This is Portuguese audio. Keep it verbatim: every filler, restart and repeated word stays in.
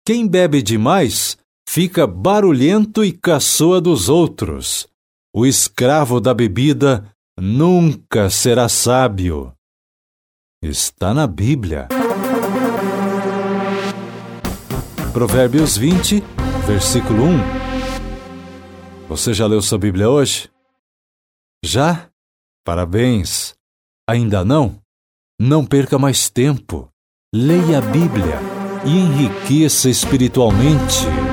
Quem bebe demais fica barulhento e caçoa dos outros. O escravo da bebida nunca será sábio. Está na Bíblia. Provérbios vinte, versículo um. Você já leu sua Bíblia hoje? Já? Parabéns! Ainda não? Não perca mais tempo. Leia a Bíblia e enriqueça espiritualmente.